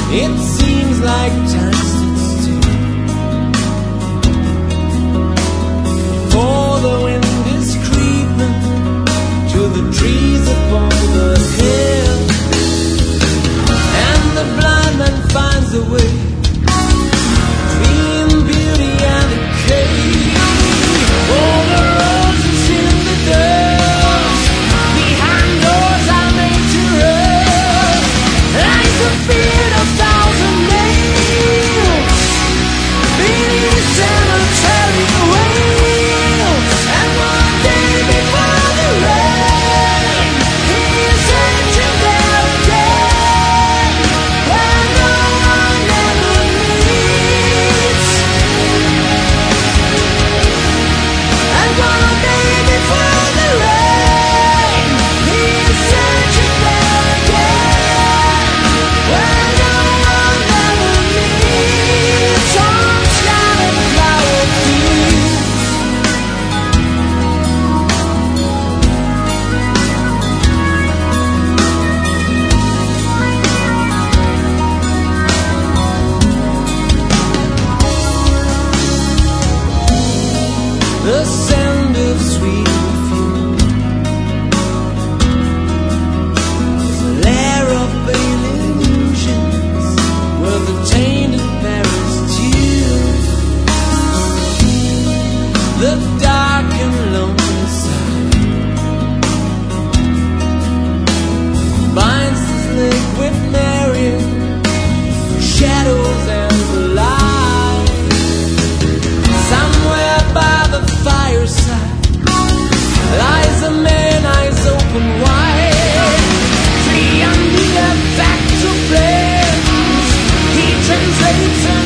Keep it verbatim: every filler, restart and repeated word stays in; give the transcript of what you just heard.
It seems like time sits still, for the wind is creeping to the trees upon the hill, and the blind man finds a way between beauty and decay. All the roses in the dust, behind doors are made to rust, like the feet of thousand nails beneath cemetery wails. And one day before the rain, he is searching there again, where no one ever meets. And one day before the rain, he is searching there again, where no one ever meets. On scarlet flower fields, the sound of sweet perfume is a lair of pale illusions, where the tainted Paris tunes the dark and lonely side, binds his leg with Marion, shadows and the light. Somewhere by the fireside lies a man, eyes open wide, free under the facts of flames. He translates